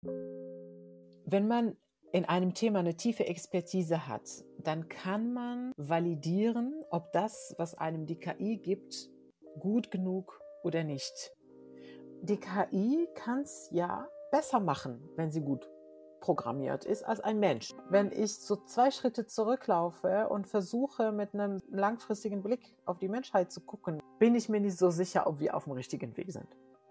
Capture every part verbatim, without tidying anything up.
Wenn man in einem Thema eine tiefe Expertise hat, dann kann man validieren, ob das, was einem die K I gibt, gut genug oder nicht. Die K I kann es ja besser machen, wenn sie gut programmiert ist, als ein Mensch. Wenn ich so zwei Schritte zurücklaufe und versuche, mit einem langfristigen Blick auf die Menschheit zu gucken, bin ich mir nicht so sicher, ob wir auf dem richtigen Weg sind.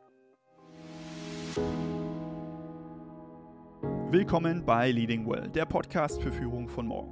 Willkommen bei Leading Well, der Podcast für Führung von morgen.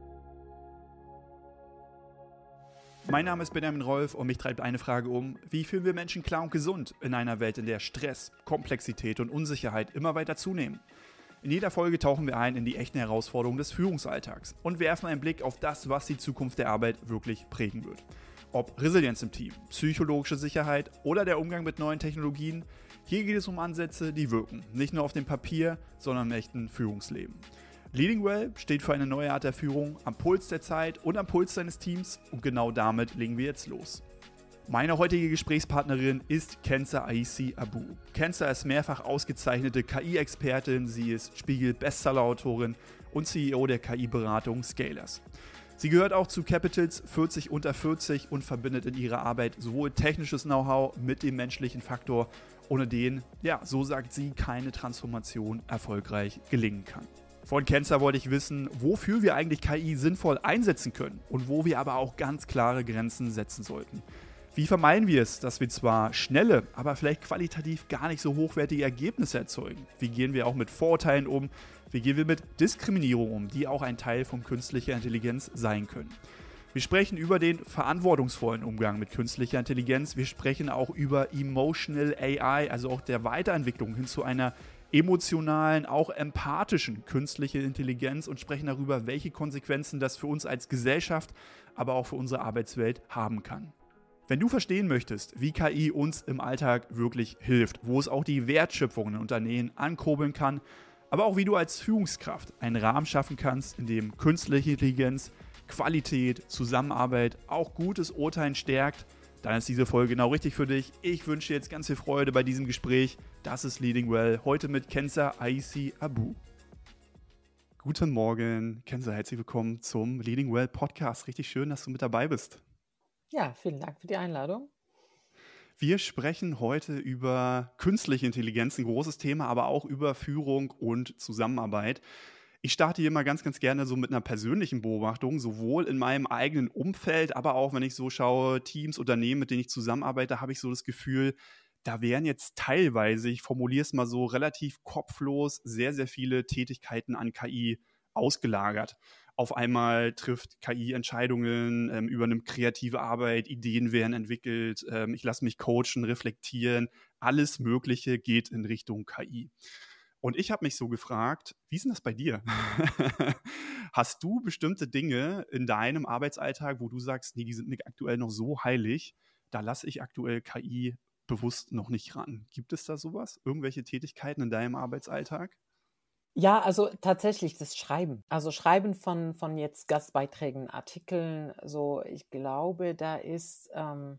Mein Name ist Benjamin Rolf und mich treibt eine Frage um: Wie führen wir Menschen klar und gesund in einer Welt, in der Stress, Komplexität und Unsicherheit immer weiter zunehmen? In jeder Folge tauchen wir ein in die echten Herausforderungen des Führungsalltags und werfen einen Blick auf das, was die Zukunft der Arbeit wirklich prägen wird. Ob Resilienz im Team, psychologische Sicherheit oder der Umgang mit neuen Technologien, hier geht es um Ansätze, die wirken, nicht nur auf dem Papier, sondern im echten Führungsleben. Leading Well steht für eine neue Art der Führung, am Puls der Zeit und am Puls seines Teams, und genau damit legen wir jetzt los. Meine heutige Gesprächspartnerin ist Kenza Aissi Abu. Kenza ist mehrfach ausgezeichnete K I-Expertin, sie ist Spiegel-Bestseller-Autorin und C E O der K I-Beratung Scalers. Sie gehört auch zu Capitals vierzig unter vierzig und verbindet in ihrer Arbeit sowohl technisches Know-how mit dem menschlichen Faktor, ohne den, ja, so sagt sie, keine Transformation erfolgreich gelingen kann. Von Kenza wollte ich wissen, wofür wir eigentlich K I sinnvoll einsetzen können und wo wir aber auch ganz klare Grenzen setzen sollten. Wie vermeiden wir es, dass wir zwar schnelle, aber vielleicht qualitativ gar nicht so hochwertige Ergebnisse erzeugen? Wie gehen wir auch mit Vorurteilen um? Wie gehen wir mit Diskriminierung um, die auch ein Teil von künstlicher Intelligenz sein können? Wir sprechen über den verantwortungsvollen Umgang mit künstlicher Intelligenz. Wir sprechen auch über Emotional A I, also auch der Weiterentwicklung hin zu einer emotionalen, auch empathischen künstlichen Intelligenz, und sprechen darüber, welche Konsequenzen das für uns als Gesellschaft, aber auch für unsere Arbeitswelt haben kann. Wenn du verstehen möchtest, wie K I uns im Alltag wirklich hilft, wo es auch die Wertschöpfung in Unternehmen ankurbeln kann, aber auch wie du als Führungskraft einen Rahmen schaffen kannst, in dem künstliche Intelligenz Qualität, Zusammenarbeit, auch gutes Urteilen stärkt, dann ist diese Folge genau richtig für dich. Ich wünsche dir jetzt ganz viel Freude bei diesem Gespräch. Das ist Leading Well, heute mit Kenza Aissi Abu. Guten Morgen, Kenza, herzlich willkommen zum Leading Well Podcast. Richtig schön, dass du mit dabei bist. Ja, vielen Dank für die Einladung. Wir sprechen heute über künstliche Intelligenz, ein großes Thema, aber auch über Führung und Zusammenarbeit. Ich starte hier immer ganz, ganz gerne so mit einer persönlichen Beobachtung, sowohl in meinem eigenen Umfeld, aber auch, wenn ich so schaue, Teams, Unternehmen, mit denen ich zusammenarbeite, habe ich so das Gefühl, da wären jetzt teilweise, ich formuliere es mal so, relativ kopflos sehr, sehr viele Tätigkeiten an K I ausgelagert. Auf einmal trifft K I Entscheidungen, ähm, übernimmt kreative Arbeit, Ideen werden entwickelt, ähm, ich lasse mich coachen, reflektieren, alles Mögliche geht in Richtung K I. Und ich habe mich so gefragt, wie ist denn das bei dir? Hast du bestimmte Dinge in deinem Arbeitsalltag, wo du sagst, nee, die sind mir aktuell noch so heilig, da lasse ich aktuell K I bewusst noch nicht ran? Gibt es da sowas? Irgendwelche Tätigkeiten in deinem Arbeitsalltag? Ja, also tatsächlich das Schreiben. Also Schreiben von, von jetzt Gastbeiträgen, Artikeln, so ich glaube, da ist, ähm,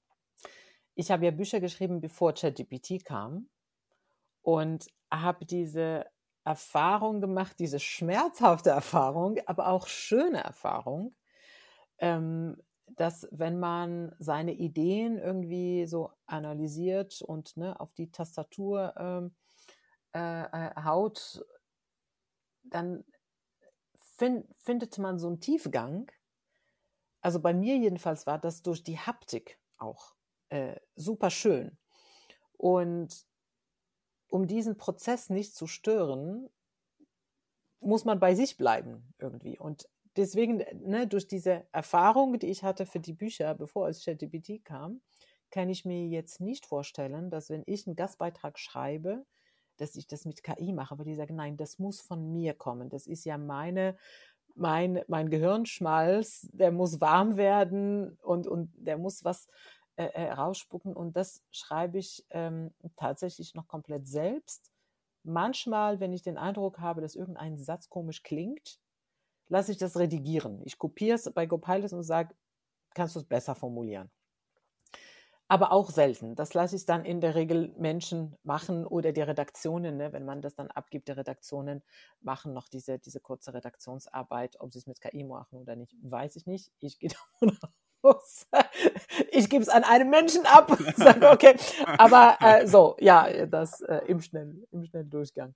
ich habe ja Bücher geschrieben, bevor ChatGPT kam, und habe diese Erfahrung gemacht, diese schmerzhafte Erfahrung, aber auch schöne Erfahrung, ähm, dass wenn man seine Ideen irgendwie so analysiert und ne, auf die Tastatur ähm, äh, äh, haut, dann fin findet man so einen Tiefgang. Also bei mir jedenfalls war das durch die Haptik auch äh, super schön. Und um diesen Prozess nicht zu stören, muss man bei sich bleiben irgendwie. Und deswegen, ne, durch diese Erfahrung, die ich hatte für die Bücher, bevor es ChatGPT kam, kann ich mir jetzt nicht vorstellen, dass wenn ich einen Gastbeitrag schreibe, dass ich das mit K I mache, weil die sagen, nein, das muss von mir kommen. Das ist ja meine, mein, mein Gehirnschmalz, der muss warm werden und, und der muss was äh, äh, rausspucken. Und das schreibe ich ähm, tatsächlich noch komplett selbst. Manchmal, wenn ich den Eindruck habe, dass irgendein Satz komisch klingt, lasse ich das redigieren. Ich kopiere es bei Copilot und sage, kannst du es besser formulieren? Aber auch selten. Das lasse ich dann in der Regel Menschen machen oder die Redaktionen, ne, wenn man das dann abgibt, die Redaktionen machen noch diese, diese kurze Redaktionsarbeit. Ob sie es mit K I machen oder nicht, weiß ich nicht. Ich gehe davon aus. Ich gebe es an einen Menschen ab, sage okay. Aber äh, so, ja, das äh, im schnellen, im schnellen Durchgang.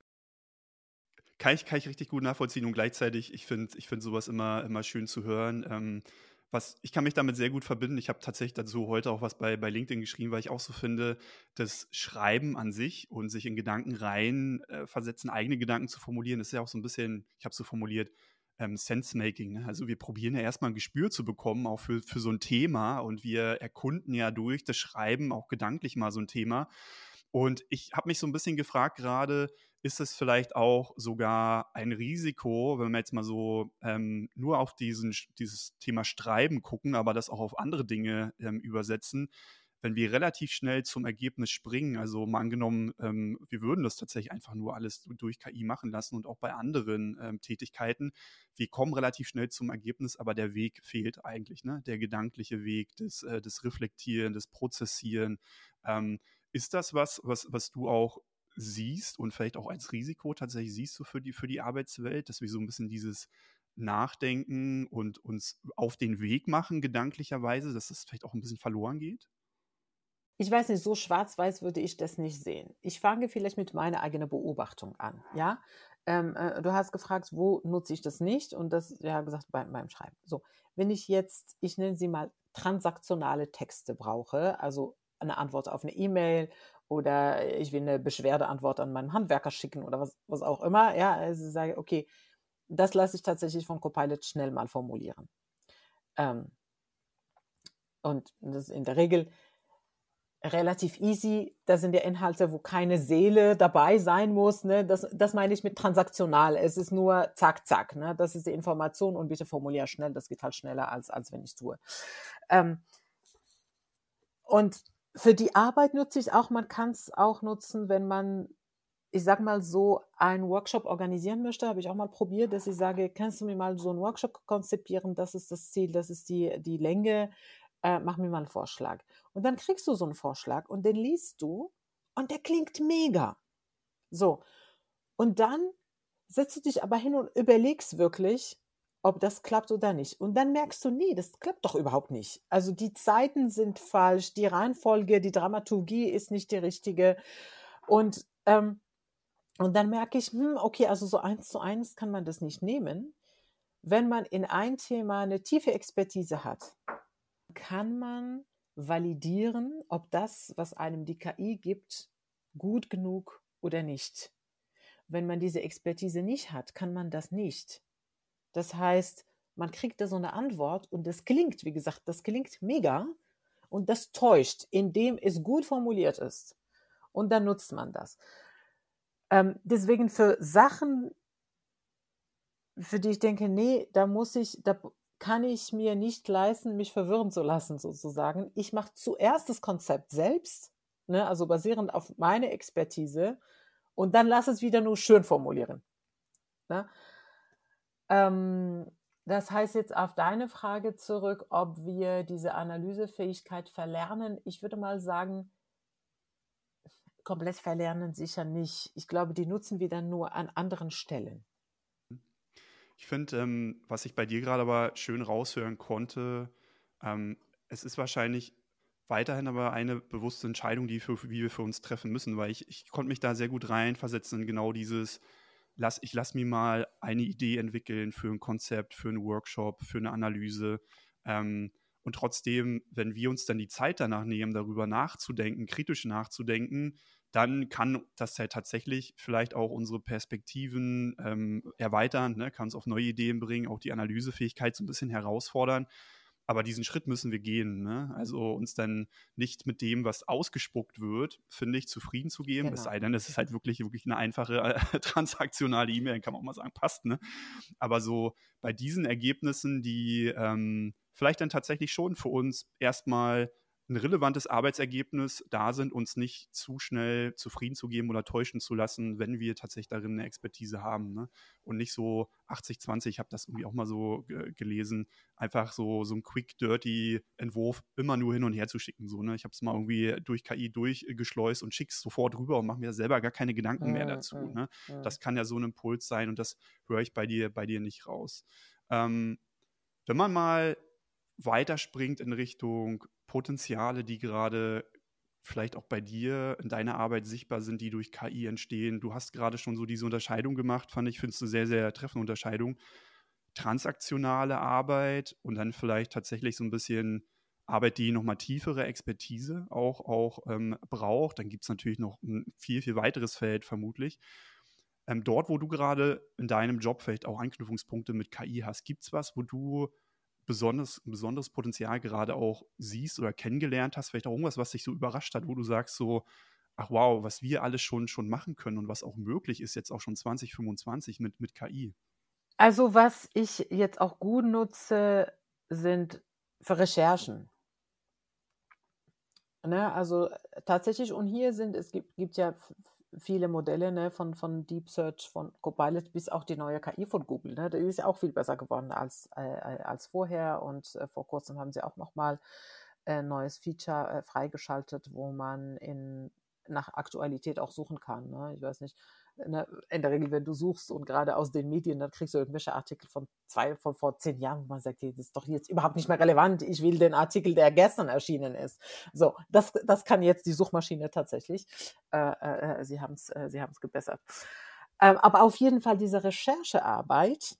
Kann ich, kann ich richtig gut nachvollziehen und gleichzeitig, ich finde ich find sowas immer, immer schön zu hören. Ähm, was, ich kann mich damit sehr gut verbinden. Ich habe tatsächlich dazu heute auch was bei, bei LinkedIn geschrieben, weil ich auch so finde, das Schreiben an sich und sich in Gedanken rein äh, versetzen, eigene Gedanken zu formulieren, ist ja auch so ein bisschen, ich habe es so formuliert, ähm, Sense-Making. Ne? Also wir probieren ja erstmal ein Gespür zu bekommen, auch für, für so ein Thema, und wir erkunden ja durch das Schreiben auch gedanklich mal so ein Thema. Und ich habe mich so ein bisschen gefragt gerade, ist es vielleicht auch sogar ein Risiko, wenn wir jetzt mal so ähm, nur auf diesen, dieses Thema Schreiben gucken, aber das auch auf andere Dinge ähm, übersetzen, wenn wir relativ schnell zum Ergebnis springen, also mal angenommen, ähm, wir würden das tatsächlich einfach nur alles durch K I machen lassen und auch bei anderen ähm, Tätigkeiten, wir kommen relativ schnell zum Ergebnis, aber der Weg fehlt eigentlich, ne? Der gedankliche Weg, das, äh, das Reflektieren, das Prozessieren. Ähm, ist das was, was, was du auch siehst und vielleicht auch als Risiko tatsächlich siehst du für die, für die Arbeitswelt, dass wir so ein bisschen dieses Nachdenken und uns auf den Weg machen, gedanklicherweise, dass das vielleicht auch ein bisschen verloren geht? Ich weiß nicht, so schwarz-weiß würde ich das nicht sehen. Ich fange vielleicht mit meiner eigenen Beobachtung an, ja? Ähm, äh, du hast gefragt, wo nutze ich das nicht? Und das, ja, gesagt, beim, beim Schreiben. So, wenn ich jetzt, ich nenne sie mal transaktionale Texte brauche, also eine Antwort auf eine E-Mail oder ich will eine Beschwerdeantwort an meinen Handwerker schicken oder was, was auch immer, ja, also ich sage, okay, das lasse ich tatsächlich von Copilot schnell mal formulieren. Ähm, und das ist in der Regel relativ easy. Da sind ja Inhalte, wo keine Seele dabei sein muss. Ne? Das, das meine ich mit transaktional. Es ist nur zack, zack. Ne? Das ist die Information und bitte formulier schnell. Das geht halt schneller, als, als wenn ich es tue. Ähm, und für die Arbeit nutze ich auch, man kann es auch nutzen, wenn man, ich sag mal so, einen Workshop organisieren möchte, habe ich auch mal probiert, dass ich sage, kannst du mir mal so einen Workshop konzipieren, das ist das Ziel, das ist die, die Länge, äh, mach mir mal einen Vorschlag. Und dann kriegst du so einen Vorschlag und den liest du und der klingt mega. So, und dann setzt du dich aber hin und überlegst wirklich, ob das klappt oder nicht. Und dann merkst du, nee, das klappt doch überhaupt nicht. Also die Zeiten sind falsch, die Reihenfolge, die Dramaturgie ist nicht die richtige. Und ähm, und dann merke ich, hm, okay, also so eins zu eins kann man das nicht nehmen. Wenn man in ein Thema eine tiefe Expertise hat, kann man validieren, ob das, was einem die K I gibt, gut genug oder nicht. Wenn man diese Expertise nicht hat, kann man das nicht. Das heißt, man kriegt da so eine Antwort und das klingt, wie gesagt, das klingt mega und das täuscht, indem es gut formuliert ist. Und dann nutzt man das. Ähm, deswegen für Sachen, für die ich denke, nee, da muss ich, da kann ich mir nicht leisten, mich verwirren zu lassen, sozusagen. Ich mache zuerst das Konzept selbst, ne, also basierend auf meine Expertise, und dann lass es wieder nur schön formulieren. Ne? Ähm, das heißt jetzt auf deine Frage zurück, ob wir diese Analysefähigkeit verlernen. Ich würde mal sagen, komplett verlernen sicher nicht. Ich glaube, die nutzen wir dann nur an anderen Stellen. Ich finde, ähm, was ich bei dir gerade aber schön raushören konnte, ähm, es ist wahrscheinlich weiterhin aber eine bewusste Entscheidung, die, für, wie wir für uns treffen müssen, weil ich, ich konnte mich da sehr gut reinversetzen in genau dieses, lass, ich lass mir mal eine Idee entwickeln für ein Konzept, für einen Workshop, für eine Analyse. Ähm, und trotzdem, wenn wir uns dann die Zeit danach nehmen, darüber nachzudenken, kritisch nachzudenken, dann kann das ja tatsächlich vielleicht auch unsere Perspektiven ähm, erweitern, ne? Kann uns auf neue Ideen bringen, auch die Analysefähigkeit so ein bisschen herausfordern. Aber diesen Schritt müssen wir gehen, ne? Also uns dann nicht mit dem, was ausgespuckt wird, finde ich, zufrieden zu geben. Genau. Es sei denn, es ist halt wirklich, wirklich eine einfache äh, transaktionale E-Mail, kann man auch mal sagen, passt, ne? Aber so bei diesen Ergebnissen, die ähm, vielleicht dann tatsächlich schon für uns erstmal ein relevantes Arbeitsergebnis da sind, uns nicht zu schnell zufrieden zu geben oder täuschen zu lassen, wenn wir tatsächlich darin eine Expertise haben. Ne? Und nicht so achtzig zwanzig, ich habe das irgendwie auch mal so äh, gelesen, einfach so, so ein quick, dirty Entwurf immer nur hin und her zu schicken. So, ne? Ich habe es mal irgendwie durch K I durchgeschleust und schick's sofort rüber und mache mir selber gar keine Gedanken mehr Mm, dazu. mm, Ne? mm. Das kann ja so ein Impuls sein und das höre ich bei dir, bei dir nicht raus. Ähm, wenn man mal weiterspringt in Richtung Potenziale, die gerade vielleicht auch bei dir in deiner Arbeit sichtbar sind, die durch K I entstehen. Du hast gerade schon so diese Unterscheidung gemacht, fand ich, finde es eine sehr, sehr treffende Unterscheidung. Transaktionale Arbeit und dann vielleicht tatsächlich so ein bisschen Arbeit, die nochmal tiefere Expertise auch, auch ähm, braucht. Dann gibt es natürlich noch ein viel, viel weiteres Feld vermutlich. Ähm, dort, wo du gerade in deinem Job vielleicht auch Anknüpfungspunkte mit K I hast, gibt es was, wo du besonders, ein besonderes Potenzial gerade auch siehst oder kennengelernt hast? Vielleicht auch irgendwas, was dich so überrascht hat, wo du sagst so, ach wow, was wir alles schon, schon machen können und was auch möglich ist, jetzt auch schon zwanzig fünfundzwanzig mit, mit K I. Also was ich jetzt auch gut nutze, sind für Recherchen. Ne, also tatsächlich, und hier sind, es gibt, gibt ja f- viele Modelle, ne, von, von Deep Search, von Copilot bis auch die neue K I von Google. Ne, die ist ja auch viel besser geworden als, äh, als vorher, und äh, vor kurzem haben sie auch nochmal ein neues Feature äh, freigeschaltet, wo man in, nach Aktualität auch suchen kann. Ne? Ich weiß nicht, ne, in der Regel, wenn du suchst und gerade aus den Medien, dann kriegst du irgendwelche Artikel von zwei, von vor zehn Jahren, wo man sagt, das ist doch jetzt überhaupt nicht mehr relevant. Ich will den Artikel, der gestern erschienen ist. So, das, das kann jetzt die Suchmaschine tatsächlich. Äh, äh, sie haben es äh, sie haben's gebessert. Ähm, aber auf jeden Fall diese Recherchearbeit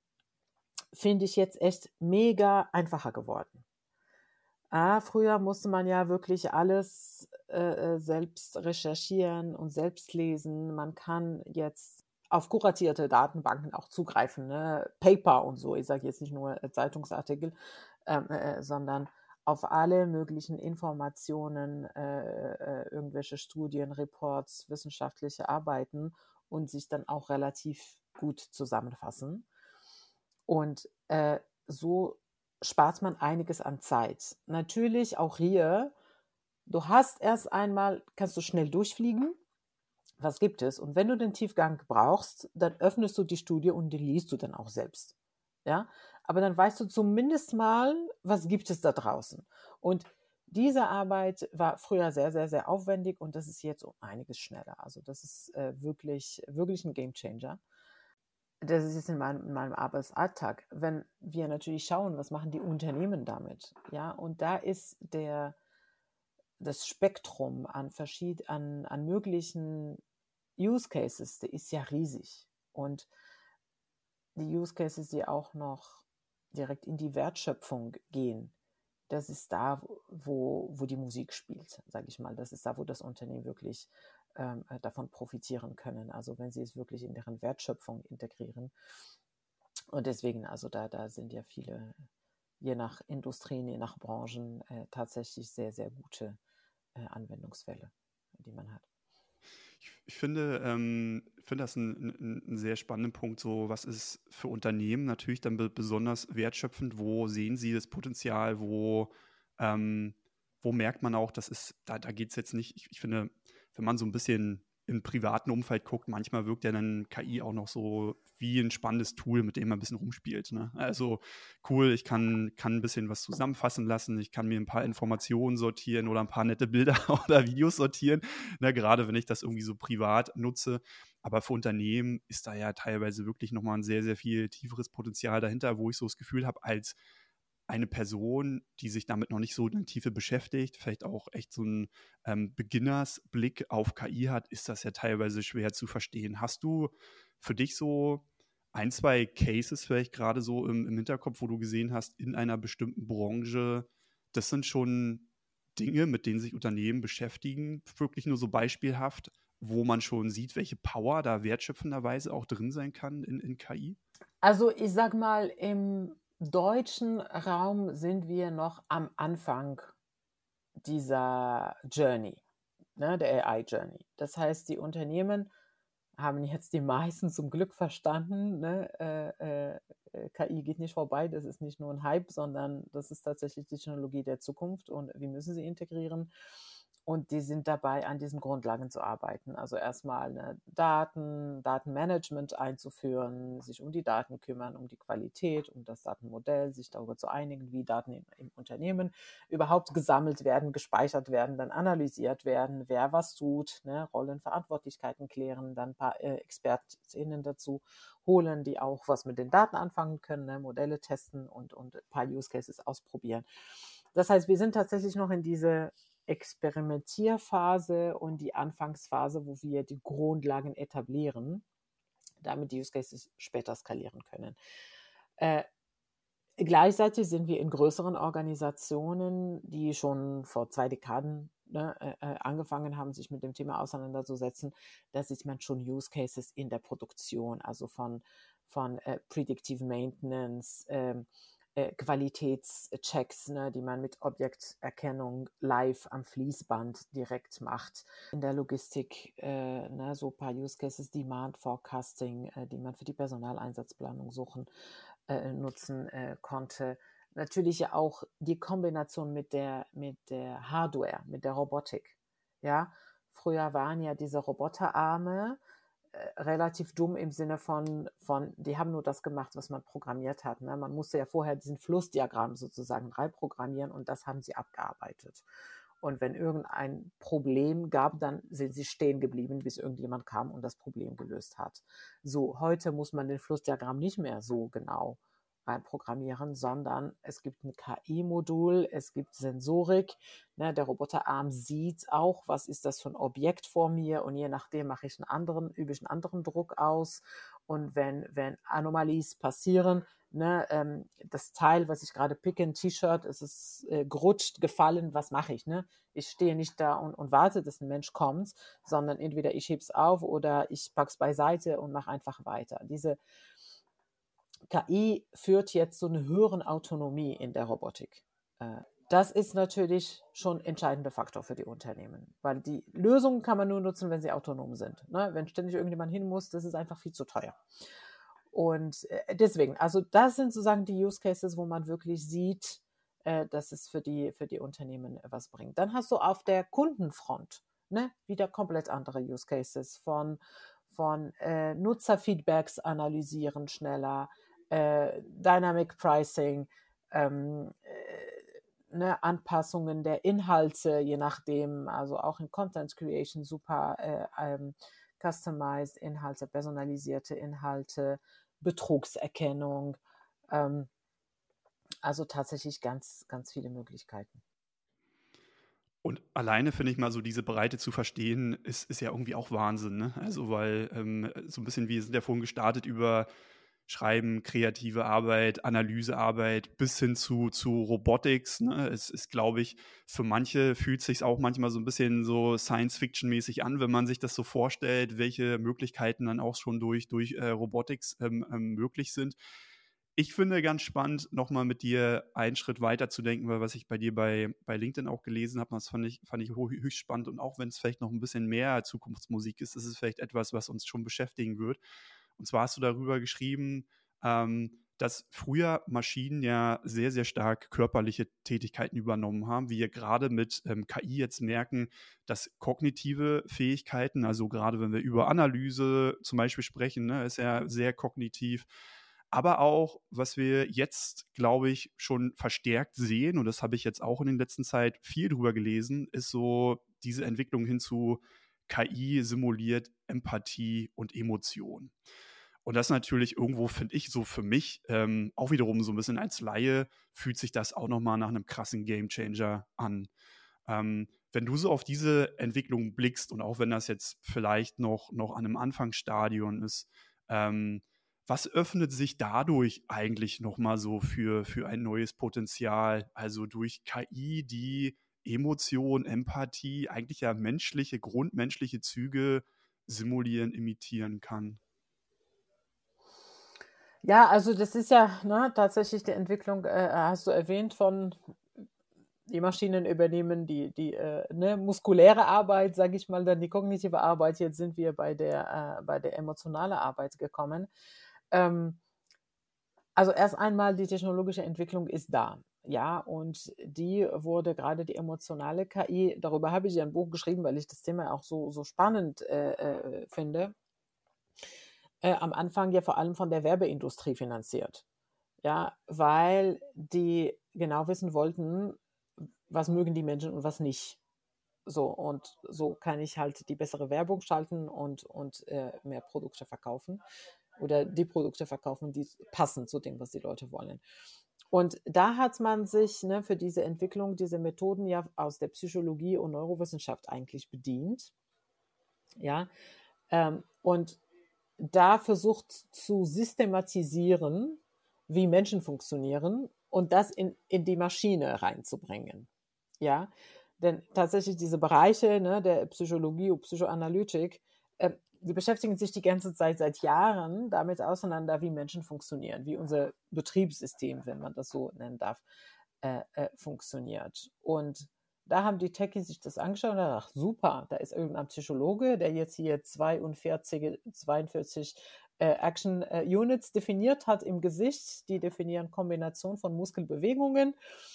finde ich jetzt echt mega einfacher geworden. Ah, früher musste man ja wirklich alles äh, äh, selbst recherchieren und selbst lesen. Man kann jetzt auf kuratierte Datenbanken auch zugreifen, ne? Paper und so. Ich sage jetzt nicht nur äh, Zeitungsartikel, ähm, äh, sondern auf alle möglichen Informationen, äh, äh, irgendwelche Studien, Reports, wissenschaftliche Arbeiten, und sich dann auch relativ gut zusammenfassen. Und äh, so spart man einiges an Zeit. Natürlich auch hier, du hast erst einmal, kannst du schnell durchfliegen, was gibt es? Und wenn du den Tiefgang brauchst, dann öffnest du die Studie und die liest du dann auch selbst. Ja, aber dann weißt du zumindest mal, was gibt es da draußen. Und diese Arbeit war früher sehr, sehr, sehr aufwendig, und das ist jetzt um einiges schneller. Also das ist äh, wirklich, wirklich ein Gamechanger. Das ist jetzt in meinem, in meinem Arbeitsalltag. Wenn wir natürlich schauen, was machen die Unternehmen damit, ja, und da ist der, das Spektrum an verschied an, an möglichen Use Cases, der ist ja riesig. Und die Use Cases, die auch noch direkt in die Wertschöpfung gehen, das ist da, wo, wo die Musik spielt, sage ich mal. Das ist da, wo das Unternehmen wirklich ähm, davon profitieren können. Also wenn sie es wirklich in deren Wertschöpfung integrieren. Und deswegen, also da, da sind ja viele, je nach Industrien, je nach Branchen, äh, tatsächlich sehr, sehr gute äh, Anwendungsfälle, die man hat. Ich, ich finde, ähm, finde das einen ein sehr spannenden Punkt. So, was ist für Unternehmen natürlich dann be besonders wertschöpfend? Wo sehen sie das Potenzial? Wo, ähm, wo merkt man auch, das ist, da, da geht es jetzt nicht, ich, ich finde, wenn man so ein bisschen im privaten Umfeld guckt, manchmal wirkt ja dann K I auch noch so wie ein spannendes Tool, mit dem man ein bisschen rumspielt. Ne? Also cool, ich kann, kann ein bisschen was zusammenfassen lassen, ich kann mir ein paar Informationen sortieren oder ein paar nette Bilder oder Videos sortieren, ne? Gerade wenn ich das irgendwie so privat nutze. Aber für Unternehmen ist da ja teilweise wirklich nochmal ein sehr, sehr viel tieferes Potenzial dahinter, wo ich so das Gefühl habe, als eine Person, die sich damit noch nicht so in der Tiefe beschäftigt, vielleicht auch echt so einen ähm, Beginnersblick auf K I hat, ist das ja teilweise schwer zu verstehen. Hast du für dich so ein, zwei Cases vielleicht gerade so im, im Hinterkopf, wo du gesehen hast, in einer bestimmten Branche, das sind schon Dinge, mit denen sich Unternehmen beschäftigen, wirklich nur so beispielhaft, wo man schon sieht, welche Power da wertschöpfenderweise auch drin sein kann in, in K I? Also ich sag mal, im deutschen Raum sind wir noch am Anfang dieser Journey, ne, der A I-Journey. Das heißt, die Unternehmen haben jetzt die meisten zum Glück verstanden, ne? äh, äh, K I geht nicht vorbei, das ist nicht nur ein Hype, sondern das ist tatsächlich die Technologie der Zukunft und wir müssen sie integrieren. Und die sind dabei, an diesen Grundlagen zu arbeiten. Also erstmal ne, Daten, Datenmanagement einzuführen, sich um die Daten kümmern, um die Qualität, um das Datenmodell, sich darüber zu einigen, wie Daten im, im Unternehmen überhaupt gesammelt werden, gespeichert werden, dann analysiert werden, wer was tut, ne, Rollen, Verantwortlichkeiten klären, dann ein paar äh, ExpertInnen dazu holen, die auch was mit den Daten anfangen können, ne, Modelle testen und, und ein paar Use Cases ausprobieren. Das heißt, wir sind tatsächlich noch in diese Experimentierphase und die Anfangsphase, wo wir die Grundlagen etablieren, damit die Use Cases später skalieren können. Äh, gleichzeitig sind wir in größeren Organisationen, die schon vor zwei Dekaden ne, äh, angefangen haben, sich mit dem Thema auseinanderzusetzen. Da sieht man schon Use Cases in der Produktion, also von, von äh, Predictive Maintenance, ähm, äh, Qualitätschecks, ne, die man mit Objekterkennung live am Fließband direkt macht. In der Logistik äh, ne, so ein paar Use Cases, Demand Forecasting, äh, die man für die Personaleinsatzplanung suchen, äh, nutzen äh, konnte. Natürlich ja auch die Kombination mit der, mit der Hardware, mit der Robotik. Ja, früher waren ja diese Roboterarme äh, relativ dumm im Sinne von, von, die haben nur das gemacht, was man programmiert hat. Ne? Man musste ja vorher diesen Flussdiagramm sozusagen reinprogrammieren und das haben sie abgearbeitet. Und wenn irgendein Problem gab, dann sind sie stehen geblieben, bis irgendjemand kam und das Problem gelöst hat. So, heute muss man den Flussdiagramm nicht mehr so genau reinprogrammieren, sondern es gibt ein K I-Modul, es gibt Sensorik. Ne, der Roboterarm sieht auch, was ist das für ein Objekt vor mir und je nachdem mache ich einen anderen, übe ich einen anderen Druck aus. Und wenn, wenn Anomalies passieren, ne, ähm, das Teil, was ich gerade picke, ein T-Shirt, es ist äh, gerutscht, gefallen, was mache ich? Ne? Ich stehe nicht da und, und warte, dass ein Mensch kommt, sondern entweder ich hebe es auf oder ich packe es beiseite und mache einfach weiter. Diese K I führt jetzt zu einer höheren Autonomie in der Robotik. Das ist natürlich schon ein entscheidender Faktor für die Unternehmen, weil die Lösungen kann man nur nutzen, wenn sie autonom sind. Ne? Wenn ständig irgendjemand hin muss, das ist einfach viel zu teuer. Und deswegen, also das sind sozusagen die Use Cases, wo man wirklich sieht, dass es für die, für die Unternehmen was bringt. Dann hast du auf der Kundenfront ne, wieder komplett andere Use Cases von, von äh, Nutzerfeedbacks analysieren schneller, äh, Dynamic Pricing, ähm, äh, ne, Anpassungen der Inhalte, je nachdem, also auch in Content Creation super äh, ähm, customized Inhalte, personalisierte Inhalte, Betrugserkennung, ähm, also tatsächlich ganz, ganz viele Möglichkeiten. Und alleine finde ich mal so diese Breite zu verstehen, ist, ist ja irgendwie auch Wahnsinn, ne? Also weil ähm, so ein bisschen, wir sind ja vorhin gestartet über Schreiben, kreative Arbeit, Analysearbeit bis hin zu, zu Robotics. Ne? Es ist, glaube ich, für manche fühlt es sich auch manchmal so ein bisschen so Science-Fiction-mäßig an, wenn man sich das so vorstellt, welche Möglichkeiten dann auch schon durch, durch äh, Robotics ähm, ähm, möglich sind. Ich finde ganz spannend, nochmal mit dir einen Schritt weiter zu denken, weil was ich bei dir bei, bei LinkedIn auch gelesen habe, das fand ich, fand ich höchst spannend. Und auch wenn es vielleicht noch ein bisschen mehr Zukunftsmusik ist, ist es vielleicht etwas, was uns schon beschäftigen wird. Und zwar hast du darüber geschrieben, ähm, dass früher Maschinen ja sehr, sehr stark körperliche Tätigkeiten übernommen haben. Wir gerade mit ähm, K I jetzt merken, dass kognitive Fähigkeiten, also gerade wenn wir über Analyse zum Beispiel sprechen, ne, ist ja sehr kognitiv. Aber auch, was wir jetzt, glaube ich, schon verstärkt sehen, und das habe ich jetzt auch in der letzten Zeit viel drüber gelesen, ist so diese Entwicklung hin zu K I simuliert Empathie und Emotion. Und das natürlich irgendwo, finde ich, so für mich, ähm, auch wiederum so ein bisschen als Laie, fühlt sich das auch nochmal nach einem krassen Gamechanger an. Ähm, wenn du so auf diese Entwicklung blickst und auch wenn das jetzt vielleicht noch, noch an einem Anfangsstadion ist, ähm, was öffnet sich dadurch eigentlich nochmal so für, für ein neues Potenzial? Also durch K I, die Emotion, Empathie, eigentlich ja menschliche, grundmenschliche Züge simulieren, imitieren kann. Ja, also das ist ja ne, tatsächlich die Entwicklung, äh, hast du erwähnt, von die Maschinen übernehmen die, die äh, ne, muskuläre Arbeit, sage ich mal, dann die kognitive Arbeit. Jetzt sind wir bei der, äh, bei der emotionalen Arbeit gekommen. Ähm, also erst einmal, die technologische Entwicklung ist da. Ja, und die wurde gerade die emotionale K I, darüber habe ich ja ein Buch geschrieben, weil ich das Thema auch so, so spannend äh, äh, finde, äh, am Anfang ja vor allem von der Werbeindustrie finanziert. Ja, weil die genau wissen wollten, was mögen die Menschen und was nicht. So, und so kann ich halt die bessere Werbung schalten und, und äh, mehr Produkte verkaufen oder die Produkte verkaufen, die passen zu dem, was die Leute wollen. Und da hat man sich ne, für diese Entwicklung, diese Methoden ja aus der Psychologie und Neurowissenschaft eigentlich bedient. Ja, ähm, und da versucht zu systematisieren, wie Menschen funktionieren und das in, in die Maschine reinzubringen. Ja, denn tatsächlich diese Bereiche ne, der Psychologie und Psychoanalytik, äh, die beschäftigen sich die ganze Zeit seit Jahren damit auseinander, wie Menschen funktionieren, wie unser Betriebssystem, wenn man das so nennen darf, äh, äh, funktioniert. Und da haben die Techies sich das angeschaut und gedacht, super, da ist irgendein Psychologe, der jetzt hier zweiundvierzig, zweiundvierzig äh, Action äh, Units definiert hat im Gesicht. Die definieren Kombination von Muskelbewegungen.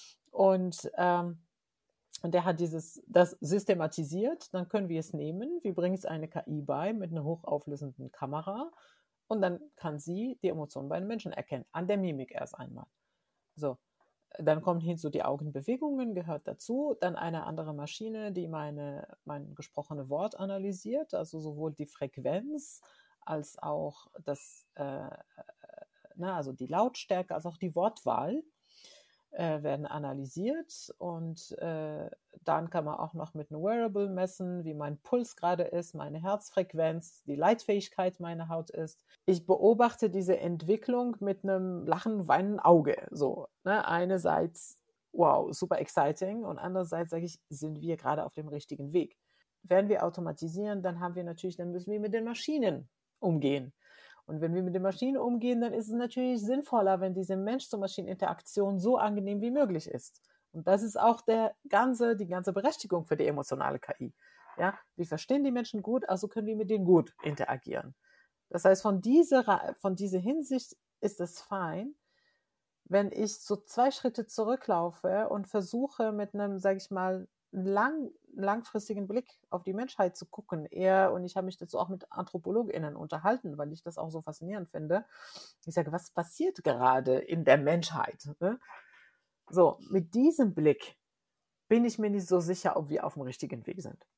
Und ähm, und der hat dieses, das systematisiert, dann können wir es nehmen. Wir bringen es eine K I bei mit einer hochauflösenden Kamera und dann kann sie die Emotionen bei einem Menschen erkennen, an der Mimik erst einmal. So, dann kommen hinzu die Augenbewegungen, gehört dazu, dann eine andere Maschine, die meine, mein gesprochene Wort analysiert, also sowohl die Frequenz als auch das, äh, na, also die Lautstärke, als auch die Wortwahl äh, werden analysiert und äh, dann kann man auch noch mit einem Wearable messen, wie mein Puls gerade ist, meine Herzfrequenz, die Leitfähigkeit meiner Haut ist. Ich beobachte diese Entwicklung mit einem lachen, weinenden Auge. So, ne? Einerseits, wow, super exciting und andererseits sage ich, sind wir gerade auf dem richtigen Weg. Werden wir automatisieren, dann haben wir natürlich, dann müssen wir mit den Maschinen umgehen. Und wenn wir mit den Maschinen umgehen, dann ist es natürlich sinnvoller, wenn diese Mensch-zu-Maschinen-Interaktion so angenehm wie möglich ist. Und das ist auch der ganze, die ganze Berechtigung für die emotionale K I. Ja, wir verstehen die Menschen gut, also können wir mit denen gut interagieren. Das heißt, von dieser, von dieser Hinsicht ist es fein, wenn ich so zwei Schritte zurücklaufe und versuche mit einem, sage ich mal, lang, langfristigen Blick auf die Menschheit zu gucken. Eher, und ich habe mich dazu auch mit AnthropologInnen unterhalten, weil ich das auch so faszinierend finde. Ich sage, was passiert gerade in der Menschheit? Ne? So, mit diesem Blick bin ich mir nicht so sicher, ob wir auf dem richtigen Weg sind.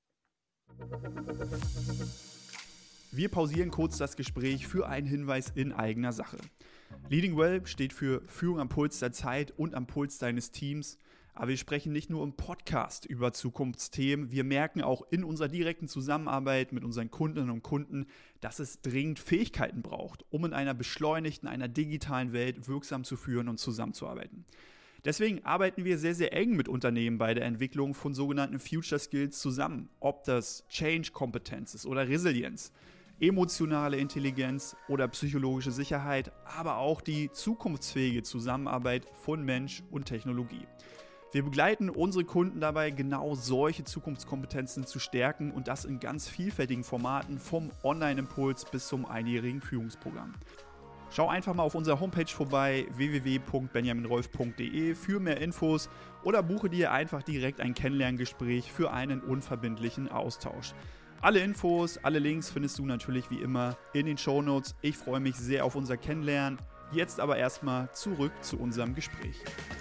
Wir pausieren kurz das Gespräch für einen Hinweis in eigener Sache. Leading Well steht für Führung am Puls der Zeit und am Puls deines Teams. Aber wir sprechen nicht nur im Podcast über Zukunftsthemen, wir merken auch in unserer direkten Zusammenarbeit mit unseren Kundinnen und Kunden, dass es dringend Fähigkeiten braucht, um in einer beschleunigten, einer digitalen Welt wirksam zu führen und zusammenzuarbeiten. Deswegen arbeiten wir sehr, sehr eng mit Unternehmen bei der Entwicklung von sogenannten Future Skills zusammen. Ob das Change-Kompetenz ist oder Resilienz, emotionale Intelligenz oder psychologische Sicherheit, aber auch die zukunftsfähige Zusammenarbeit von Mensch und Technologie. Wir begleiten unsere Kunden dabei, genau solche Zukunftskompetenzen zu stärken und das in ganz vielfältigen Formaten, vom Online-Impuls bis zum einjährigen Führungsprogramm. Schau einfach mal auf unserer Homepage vorbei, w w w punkt benjamin rolf punkt d e, für mehr Infos oder buche dir einfach direkt ein Kennenlerngespräch für einen unverbindlichen Austausch. Alle Infos, alle Links findest du natürlich wie immer in den Shownotes. Ich freue mich sehr auf unser Kennenlernen. Jetzt aber erstmal zurück zu unserem Gespräch.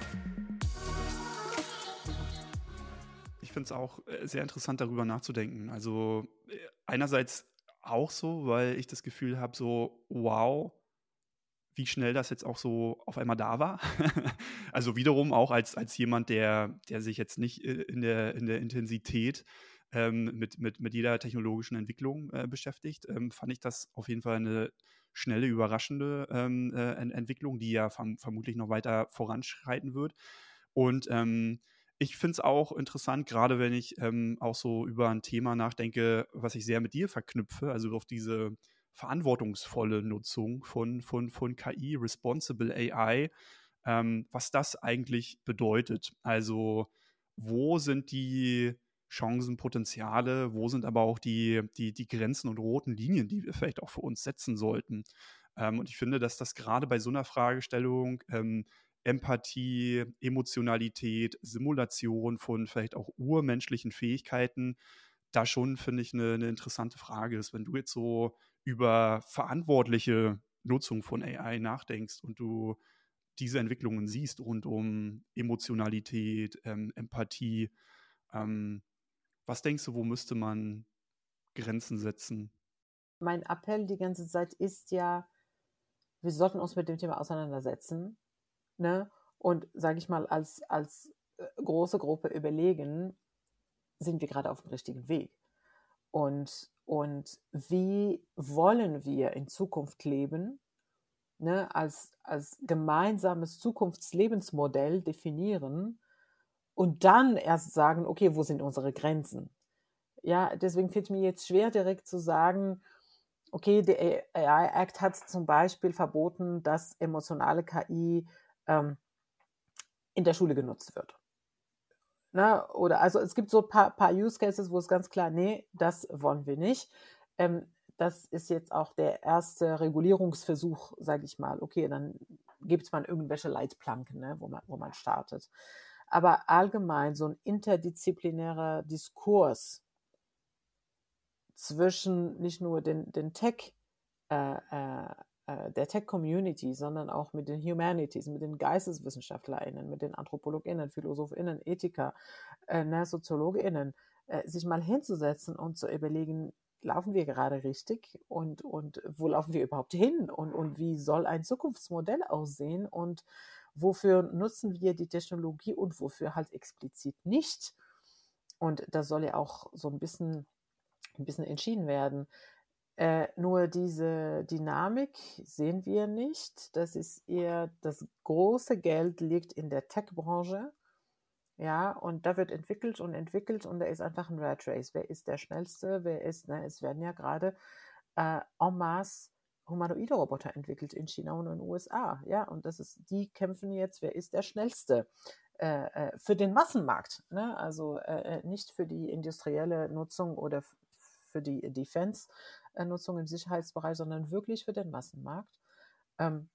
Ich finde es auch sehr interessant, darüber nachzudenken. Also einerseits auch so, weil ich das Gefühl habe, so wow, wie schnell das jetzt auch so auf einmal da war. Also wiederum auch als, als jemand, der, der sich jetzt nicht in der, in der Intensität ähm, mit, mit, mit jeder technologischen Entwicklung äh, beschäftigt, ähm, fand ich das auf jeden Fall eine schnelle, überraschende ähm, äh, Entwicklung, die ja verm- vermutlich noch weiter voranschreiten wird. Und ähm, ich finde es auch interessant, gerade wenn ich ähm, auch so über ein Thema nachdenke, was ich sehr mit dir verknüpfe, also auf diese verantwortungsvolle Nutzung von, von, von K I, Responsible A I, ähm, was das eigentlich bedeutet. Also wo sind die Chancen, Potenziale, wo sind aber auch die, die, die Grenzen und roten Linien, die wir vielleicht auch für uns setzen sollten. Ähm, und ich finde, dass das gerade bei so einer Fragestellung ähm, Empathie, Emotionalität, Simulation von vielleicht auch urmenschlichen Fähigkeiten, da schon, finde ich, eine, eine interessante Frage ist. Wenn du jetzt so über verantwortliche Nutzung von A I nachdenkst und du diese Entwicklungen siehst rund um Emotionalität, ähm, Empathie, ähm, was denkst du, wo müsste man Grenzen setzen? Mein Appell die ganze Zeit ist ja, wir sollten uns mit dem Thema auseinandersetzen, ne? Und sage ich mal, als, als äh, große Gruppe überlegen, sind wir gerade auf dem richtigen Weg. Und, und wie wollen wir in Zukunft leben, ne? als, als gemeinsames Zukunftslebensmodell definieren und dann erst sagen, okay, wo sind unsere Grenzen? Ja, deswegen fällt mir jetzt schwer, direkt zu sagen, okay, der A I Act hat zum Beispiel verboten, dass emotionale K I ähm, in der Schule genutzt wird. Ne? Oder also es gibt so ein paar, paar Use Cases, wo es ganz klar, nee, das wollen wir nicht. Ähm, das ist jetzt auch der erste Regulierungsversuch, sage ich mal. Okay, dann gibt man irgendwelche Leitplanken, ne, wo man, wo man startet. Aber allgemein so ein interdisziplinärer Diskurs zwischen nicht nur den, den Tech, äh, äh, der Tech-Community, sondern auch mit den Humanities, mit den GeisteswissenschaftlerInnen, mit den AnthropologInnen, PhilosophInnen, Ethiker, äh, ne, SoziologInnen, äh, sich mal hinzusetzen und zu überlegen, laufen wir gerade richtig und, und wo laufen wir überhaupt hin und, und wie soll ein Zukunftsmodell aussehen und wofür nutzen wir die Technologie und wofür halt explizit nicht. Und das soll ja auch so ein bisschen, ein bisschen entschieden werden. Äh, nur diese Dynamik sehen wir nicht. Das ist eher, das große Geld liegt in der Tech-Branche. Ja, und da wird entwickelt und entwickelt und da ist einfach ein Rat Race. Wer ist der Schnellste? Wer ist, ne, es werden ja gerade äh, en masse humanoide Roboter entwickelt in China und in den U S A. Ja, und das ist, die kämpfen jetzt, wer ist der Schnellste? Äh, äh, für den Massenmarkt, ne? Also äh, nicht für die industrielle Nutzung oder f- für die Defense-Nutzung im Sicherheitsbereich, sondern wirklich für den Massenmarkt. Ähm,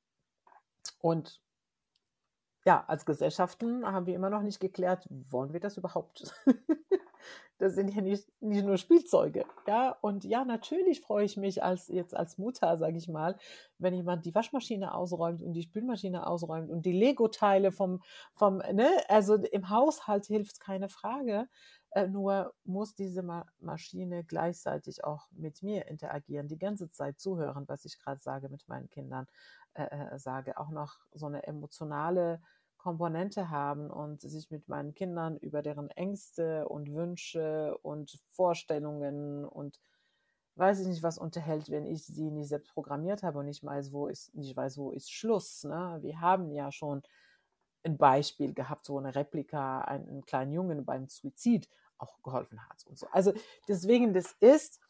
und ja, als Gesellschaften haben wir immer noch nicht geklärt, wollen wir das überhaupt? Das sind ja nicht, nicht nur Spielzeuge. Ja, und ja, natürlich freue ich mich als jetzt als Mutter, sage ich mal, wenn jemand die Waschmaschine ausräumt und die Spülmaschine ausräumt und die Lego-Teile vom, vom, ne, also im Haushalt hilft keine Frage. Äh, nur muss diese Ma Maschine gleichzeitig auch mit mir interagieren, die ganze Zeit zuhören, was ich gerade sage mit meinen Kindern, äh, äh, sage, auch noch so eine emotionale Komponente haben und sich mit meinen Kindern über deren Ängste und Wünsche und Vorstellungen und weiß ich nicht was unterhält, wenn ich sie nicht selbst programmiert habe und nicht weiß, wo ist, nicht weiß, wo ist Schluss. Ne? Wir haben ja schon ein Beispiel gehabt, wo eine Replika einen, einen kleinen Jungen beim Suizid auch geholfen hat und so. Also deswegen, das ist,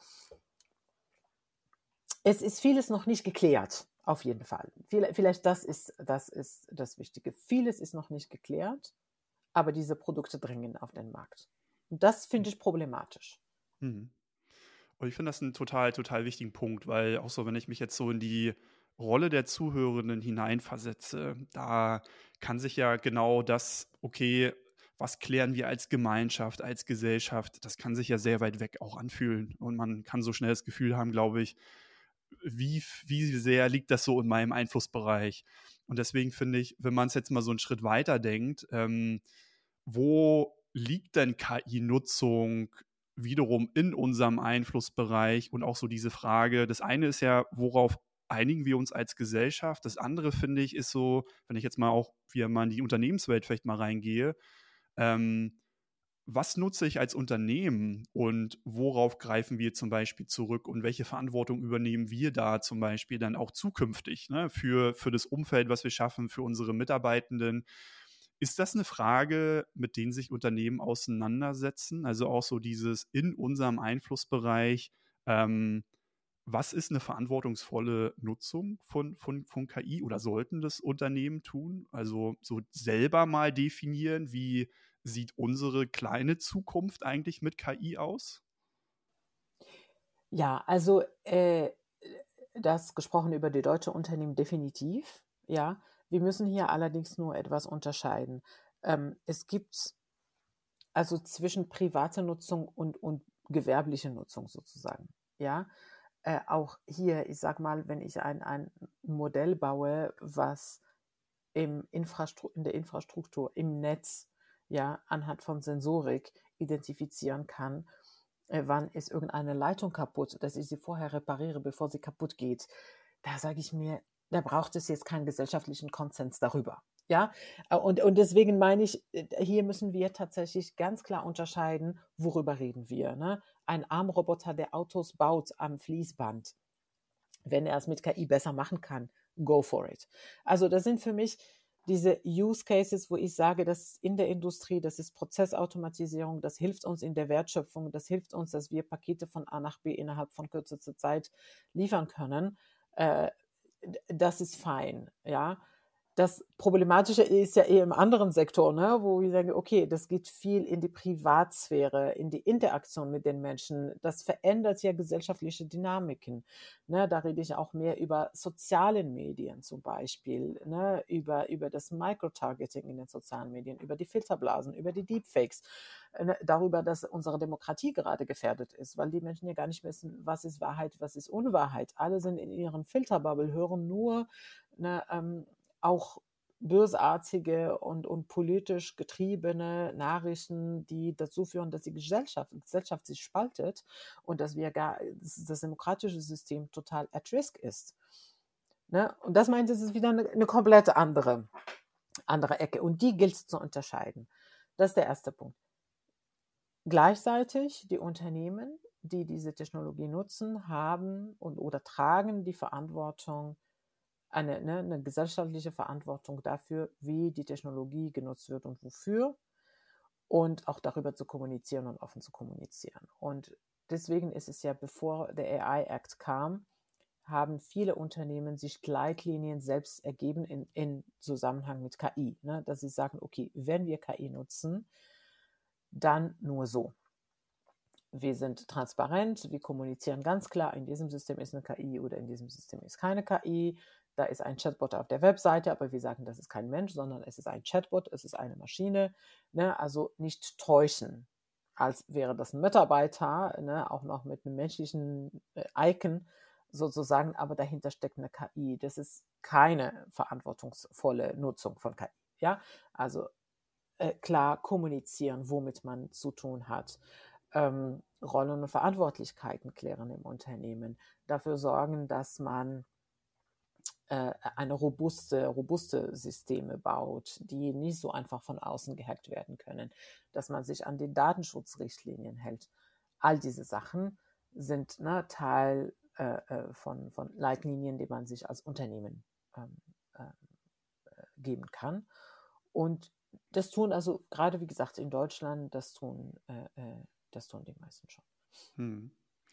es ist vieles noch nicht geklärt, auf jeden Fall. Vielleicht das ist, das ist das Wichtige. Vieles ist noch nicht geklärt, aber diese Produkte dringen auf den Markt. Und das finde ich problematisch. Mhm. Und ich finde das einen total, total wichtigen Punkt, weil auch so, wenn ich mich jetzt so in die Rolle der Zuhörenden hineinversetze, da kann sich ja genau das, okay, was klären wir als Gemeinschaft, als Gesellschaft, das kann sich ja sehr weit weg auch anfühlen. Und man kann so schnell das Gefühl haben, glaube ich, wie, wie sehr liegt das so in meinem Einflussbereich? Und deswegen finde ich, wenn man es jetzt mal so einen Schritt weiter denkt, ähm, wo liegt denn K I-Nutzung wiederum in unserem Einflussbereich? Und auch so diese Frage, das eine ist ja, worauf einigen wir uns als Gesellschaft? Das andere, finde ich, ist so, wenn ich jetzt mal auch wieder mal in die Unternehmenswelt vielleicht mal reingehe, ähm, was nutze ich als Unternehmen und worauf greifen wir zum Beispiel zurück und welche Verantwortung übernehmen wir da zum Beispiel dann auch zukünftig, ne, für, für das Umfeld, was wir schaffen, für unsere Mitarbeitenden? Ist das eine Frage, mit denen sich Unternehmen auseinandersetzen? Also auch so dieses in unserem Einflussbereich, ähm, was ist eine verantwortungsvolle Nutzung von, von, von K I oder sollten das Unternehmen tun? Also so selber mal definieren, wie sieht unsere kleine Zukunft eigentlich mit K I aus? Ja, also äh, das gesprochen über die deutsche Unternehmen definitiv, ja. Wir müssen hier allerdings nur etwas unterscheiden. Ähm, es gibt also zwischen privater Nutzung und, und gewerbliche Nutzung sozusagen, ja. Äh, auch hier, ich sag mal, wenn ich ein, ein Modell baue, was im Infrastru in der Infrastruktur, im Netz, ja, anhand von Sensorik identifizieren kann, äh, wann ist irgendeine Leitung kaputt, dass ich sie vorher repariere, bevor sie kaputt geht. Da sage ich mir, da braucht es jetzt keinen gesellschaftlichen Konsens darüber. Ja, Äh, und, und deswegen meine ich, äh, hier müssen wir tatsächlich ganz klar unterscheiden, worüber reden wir. Ne? Ein Armroboter, der Autos baut am Fließband, wenn er es mit K I besser machen kann, go for it. Also das sind für mich diese Use Cases, wo ich sage, das ist in der Industrie, das ist Prozessautomatisierung, das hilft uns in der Wertschöpfung, das hilft uns, dass wir Pakete von A nach B innerhalb von kürzester Zeit liefern können. Äh, das ist fein, ja. Das Problematische ist ja eher im anderen Sektor, ne, wo ich sage, okay, das geht viel in die Privatsphäre, in die Interaktion mit den Menschen. Das verändert ja gesellschaftliche Dynamiken. Ne, da rede ich auch mehr über soziale Medien zum Beispiel, ne, über, über das Microtargeting in den sozialen Medien, über die Filterblasen, über die Deepfakes, äh, ne, darüber, dass unsere Demokratie gerade gefährdet ist, weil die Menschen ja gar nicht wissen, was ist Wahrheit, was ist Unwahrheit. Alle sind in ihren Filterbubble, hören nur, ne, ähm, auch bösartige und, und politisch getriebene Nachrichten, die dazu führen, dass die Gesellschaft, die Gesellschaft sich spaltet und dass wir gar, das, das demokratische System total at risk ist. Ne? Und das meint, es ist wieder eine, eine komplett andere, andere Ecke und die gilt es zu unterscheiden. Das ist der erste Punkt. Gleichzeitig die Unternehmen, die diese Technologie nutzen, haben und oder tragen die Verantwortung, eine, ne, eine gesellschaftliche Verantwortung dafür, wie die Technologie genutzt wird und wofür und auch darüber zu kommunizieren und offen zu kommunizieren. Und deswegen ist es ja, bevor der A I Act kam, haben viele Unternehmen sich Leitlinien selbst ergeben in, in Zusammenhang mit K I, ne, dass sie sagen, okay, wenn wir K I nutzen, dann nur so. Wir sind transparent, wir kommunizieren ganz klar, in diesem System ist eine K I oder in diesem System ist keine K I. Da ist ein Chatbot auf der Webseite, aber wir sagen, das ist kein Mensch, sondern es ist ein Chatbot, es ist eine Maschine. Ne? Also nicht täuschen, als wäre das ein Mitarbeiter, ne? Auch noch mit einem menschlichen äh, Icon sozusagen, aber dahinter steckt eine K I. Das ist keine verantwortungsvolle Nutzung von K I. Ja? Also äh, klar kommunizieren, womit man zu tun hat. Ähm, Rollen und Verantwortlichkeiten klären im Unternehmen, dafür sorgen, dass man äh, eine robuste, robuste Systeme baut, die nicht so einfach von außen gehackt werden können, dass man sich an die Datenschutzrichtlinien hält. All diese Sachen sind ne, Teil äh, von, von Leitlinien, die man sich als Unternehmen ähm, äh, geben kann. Und das tun also gerade, wie gesagt, in Deutschland, das tun, äh, äh, das tun die meisten schon. Hm.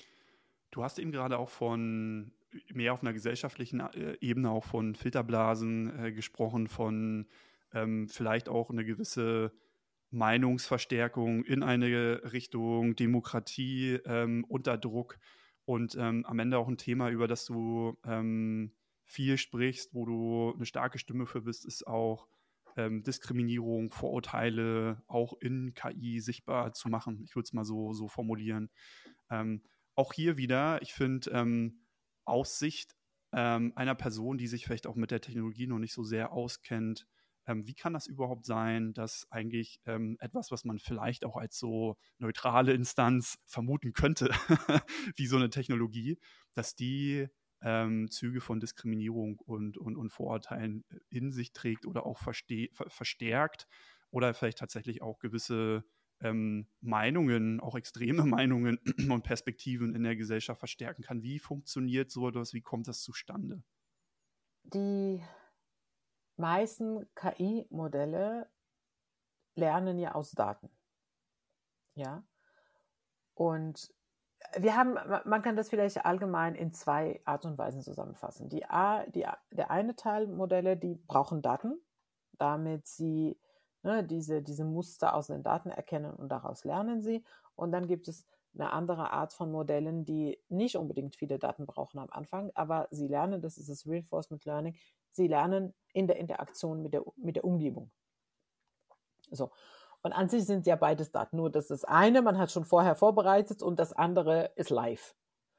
Du hast eben gerade auch von mehr auf einer gesellschaftlichen äh, Ebene auch von Filterblasen äh, gesprochen, von ähm, vielleicht auch eine gewisse Meinungsverstärkung in eine Richtung Demokratie ähm, unter Druck und ähm, am Ende auch ein Thema, über das du ähm, viel sprichst, wo du eine starke Stimme für bist, ist auch ähm, Diskriminierung, Vorurteile auch in K I sichtbar zu machen. Ich würde es mal so, so formulieren. Ähm, auch hier wieder, ich finde, ähm, aus Sicht ähm, einer Person, die sich vielleicht auch mit der Technologie noch nicht so sehr auskennt, ähm, wie kann das überhaupt sein, dass eigentlich ähm, etwas, was man vielleicht auch als so neutrale Instanz vermuten könnte, wie so eine Technologie, dass die ähm, Züge von Diskriminierung und, und, und Vorurteilen in sich trägt oder auch verste- ver- verstärkt oder vielleicht tatsächlich auch gewisse ähm, Meinungen, auch extreme Meinungen und Perspektiven in der Gesellschaft verstärken kann. Wie funktioniert so etwas? Wie kommt das zustande? Die meisten K I-Modelle lernen ja aus Daten. Ja. Und wir haben, man kann das vielleicht allgemein in zwei Art und Weisen zusammenfassen. Die A, die, der eine Teil Modelle, die brauchen Daten, damit sie ne, diese, diese Muster aus den Daten erkennen und daraus lernen sie. Und dann gibt es eine andere Art von Modellen, die nicht unbedingt viele Daten brauchen am Anfang, aber sie lernen, das ist das Reinforcement Learning, sie lernen in der Interaktion mit der, mit der Umgebung. So. Und an sich sind ja beides Daten, nur dass das eine, man hat schon vorher vorbereitet und das andere ist live.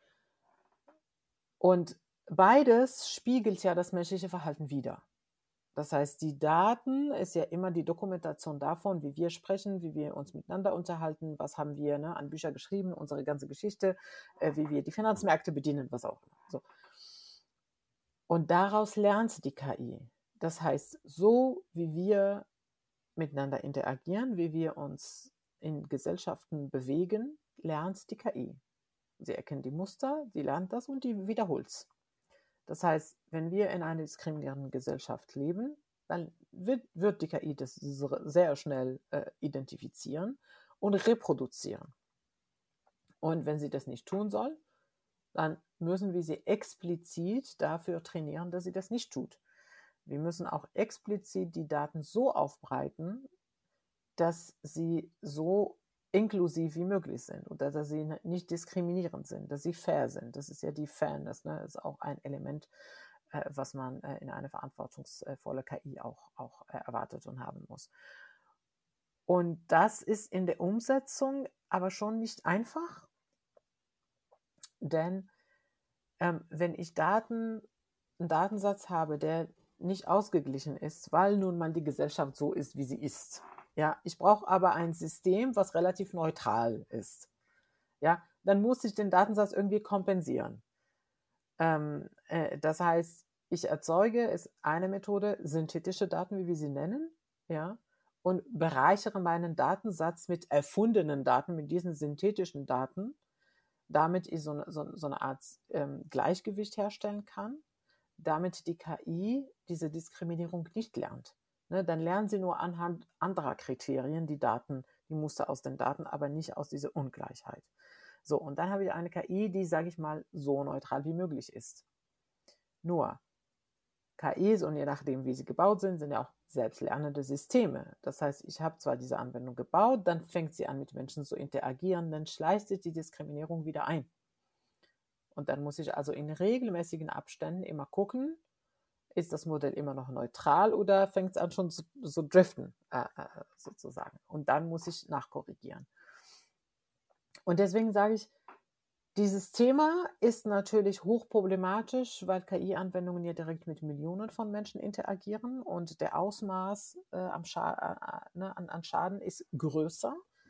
Und beides spiegelt ja das menschliche Verhalten wider. Das heißt, die Daten ist ja immer die Dokumentation davon, wie wir sprechen, wie wir uns miteinander unterhalten, was haben wir ne, an Bücher geschrieben, unsere ganze Geschichte, äh, wie wir die Finanzmärkte bedienen, was auch immer. So. Und daraus lernt die K I. Das heißt, so wie wir miteinander interagieren, wie wir uns in Gesellschaften bewegen, lernt die K I. Sie erkennt die Muster, sie lernt das und die wiederholt es. Das heißt, wenn wir in einer diskriminierenden Gesellschaft leben, dann wird, wird die K I das sehr schnell äh, identifizieren und reproduzieren. Und wenn sie das nicht tun soll, dann müssen wir sie explizit dafür trainieren, dass sie das nicht tut. Wir müssen auch explizit die Daten so aufbereiten, dass sie so inklusiv wie möglich sind und dass sie nicht diskriminierend sind, dass sie fair sind. Das ist ja die Fairness, ne? Das ist auch ein Element, äh, was man äh, in einer verantwortungsvolle K I auch, auch äh, erwartet und haben muss. Und das ist in der Umsetzung aber schon nicht einfach, denn ähm, wenn ich Daten, einen Datensatz habe, der nicht ausgeglichen ist, weil nun mal die Gesellschaft so ist, wie sie ist. Ja, ich brauche aber ein System, was relativ neutral ist. Ja, dann muss ich den Datensatz irgendwie kompensieren. Ähm, äh, das heißt, ich erzeuge, ist eine Methode, synthetische Daten, wie wir sie nennen, ja, und bereichere meinen Datensatz mit erfundenen Daten, mit diesen synthetischen Daten, damit ich so, so, so eine Art ähm, Gleichgewicht herstellen kann, damit die K I diese Diskriminierung nicht lernt. Ne, dann lernen sie nur anhand anderer Kriterien die Daten, die Muster aus den Daten, aber nicht aus dieser Ungleichheit. So, und dann habe ich eine K I, die, sage ich mal, so neutral wie möglich ist. Nur, K Is und je nachdem, wie sie gebaut sind, sind ja auch selbstlernende Systeme. Das heißt, ich habe zwar diese Anwendung gebaut, dann fängt sie an, mit Menschen zu interagieren, dann schleicht sich die Diskriminierung wieder ein. Und dann muss ich also in regelmäßigen Abständen immer gucken, ist das Modell immer noch neutral oder fängt es an schon zu so driften, äh, sozusagen. Und dann muss ich nachkorrigieren. Und deswegen sage ich, dieses Thema ist natürlich hochproblematisch, weil K I-Anwendungen ja direkt mit Millionen von Menschen interagieren und der Ausmaß äh, am Scha- äh, ne, an, an Schaden ist größer.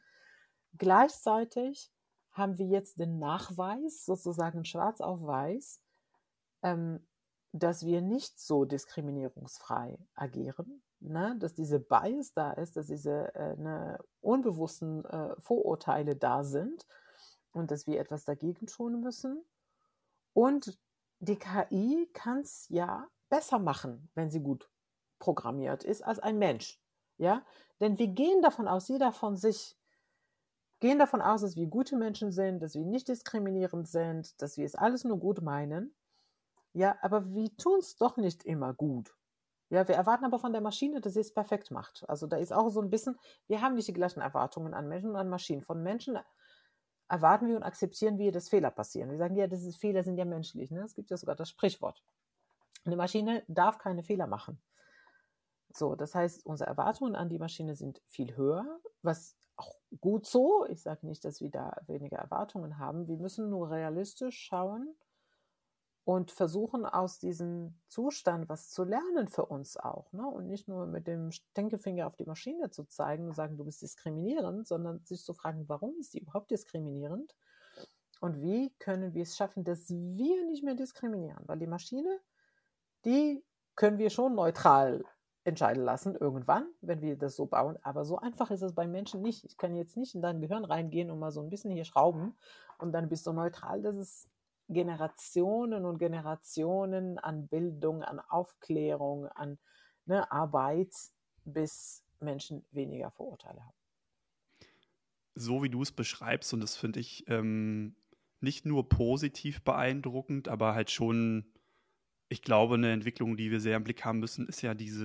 Gleichzeitig haben wir jetzt den Nachweis, sozusagen schwarz auf weiß, ähm, dass wir nicht so diskriminierungsfrei agieren, ne? Dass diese Bias da ist, dass diese äh, ne, unbewussten äh, Vorurteile da sind und dass wir etwas dagegen tun müssen. Und die K I kann es ja besser machen, wenn sie gut programmiert ist, als ein Mensch. Ja? Denn wir gehen davon aus, jeder von sich, gehen davon aus, dass wir gute Menschen sind, dass wir nicht diskriminierend sind, dass wir es alles nur gut meinen. Ja, aber wir tun es doch nicht immer gut. Ja, wir erwarten aber von der Maschine, dass sie es perfekt macht. Also da ist auch so ein bisschen, wir haben nicht die gleichen Erwartungen an Menschen und an Maschinen. Von Menschen erwarten wir und akzeptieren wir, dass Fehler passieren. Wir sagen ja, das ist, Fehler sind ja menschlich. Ne? Es gibt ja sogar das Sprichwort. Eine Maschine darf keine Fehler machen. So, das heißt, unsere Erwartungen an die Maschine sind viel höher, was auch gut so. Ich sage nicht, dass wir da weniger Erwartungen haben. Wir müssen nur realistisch schauen und versuchen, aus diesem Zustand was zu lernen für uns auch. Ne? Und nicht nur mit dem Stinkefinger auf die Maschine zu zeigen und sagen, du bist diskriminierend, sondern sich zu fragen, warum ist sie überhaupt diskriminierend? Und wie können wir es schaffen, dass wir nicht mehr diskriminieren? Weil die Maschine, die können wir schon neutral entscheiden lassen, irgendwann, wenn wir das so bauen. Aber so einfach ist es bei Menschen nicht. Ich kann jetzt nicht in dein Gehirn reingehen und mal so ein bisschen hier schrauben und dann bist du neutral. Das ist Generationen und Generationen an Bildung, an Aufklärung, an ne, Arbeit, bis Menschen weniger Vorurteile haben. So wie du es beschreibst, und das finde ich ähm, nicht nur positiv beeindruckend, aber halt schon, ich glaube, eine Entwicklung, die wir sehr im Blick haben müssen, ist ja dieses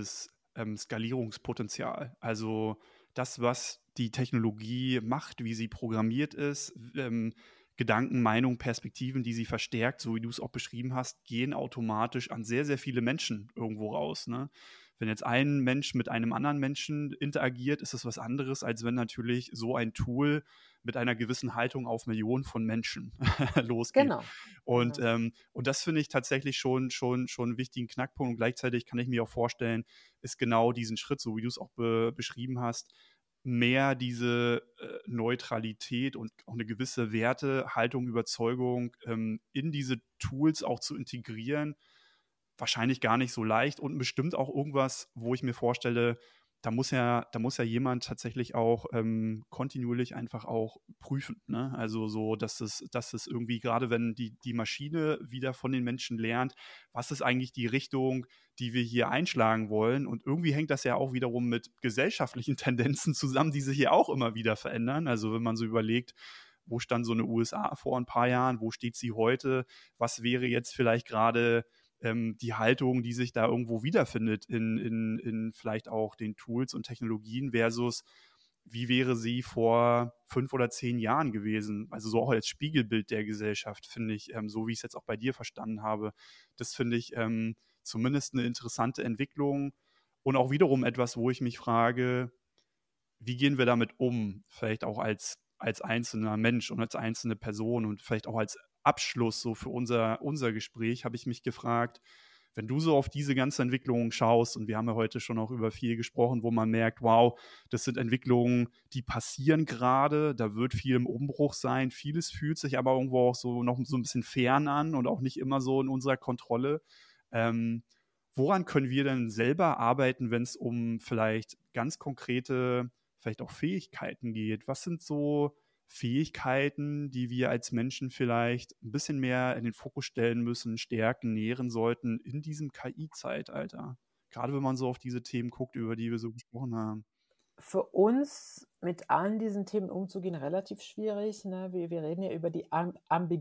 ähm, Skalierungspotenzial. Also das, was die Technologie macht, wie sie programmiert ist, ähm, Gedanken, Meinungen, Perspektiven, die sie verstärkt, so wie du es auch beschrieben hast, gehen automatisch an sehr, sehr viele Menschen irgendwo raus. Ne? Wenn jetzt ein Mensch mit einem anderen Menschen interagiert, ist das was anderes, als wenn natürlich so ein Tool mit einer gewissen Haltung auf Millionen von Menschen losgeht. Genau, Und, genau. ähm, und das finde ich tatsächlich schon, schon, schon einen wichtigen Knackpunkt. Und gleichzeitig kann ich mir auch vorstellen, ist genau diesen Schritt, so wie du es auch be beschrieben hast, mehr diese äh, Neutralität und auch eine gewisse Werte, Haltung, Überzeugung ähm, in diese Tools auch zu integrieren, wahrscheinlich gar nicht so leicht und bestimmt auch irgendwas, wo ich mir vorstelle, da muss ja, da muss ja jemand tatsächlich auch ähm, kontinuierlich einfach auch prüfen. Ne? Also so, dass es, dass es irgendwie, gerade wenn die, die Maschine wieder von den Menschen lernt, was ist eigentlich die Richtung, die wir hier einschlagen wollen? Und irgendwie hängt das ja auch wiederum mit gesellschaftlichen Tendenzen zusammen, die sich hier auch immer wieder verändern. Also wenn man so überlegt, wo stand so eine U S A vor ein paar Jahren, wo steht sie heute, was wäre jetzt vielleicht gerade ähm, die Haltung, die sich da irgendwo wiederfindet in, in, in vielleicht auch den Tools und Technologien versus wie wäre sie vor fünf oder zehn Jahren gewesen? Also so auch als Spiegelbild der Gesellschaft, finde ich, ähm, so wie ich es jetzt auch bei dir verstanden habe. Das finde ich ähm, zumindest eine interessante Entwicklung und auch wiederum etwas, wo ich mich frage, wie gehen wir damit um? Vielleicht auch als, als einzelner Mensch und als einzelne Person und vielleicht auch als Abschluss so für unser, unser Gespräch habe ich mich gefragt, wenn du so auf diese ganze Entwicklung schaust, und wir haben ja heute schon auch über viel gesprochen, wo man merkt, wow, das sind Entwicklungen, die passieren gerade, da wird viel im Umbruch sein, vieles fühlt sich aber irgendwo auch so noch so ein bisschen fern an und auch nicht immer so in unserer Kontrolle. Ähm, woran können wir denn selber arbeiten, wenn es um vielleicht ganz konkrete, vielleicht auch Fähigkeiten geht? Was sind so Fähigkeiten, die wir als Menschen vielleicht ein bisschen mehr in den Fokus stellen müssen, stärken, nähren sollten in diesem K I-Zeitalter? Gerade wenn man so auf diese Themen guckt, über die wir so gesprochen haben. Für uns mit allen diesen Themen umzugehen, relativ schwierig. Ne? Wir, wir reden ja über die Am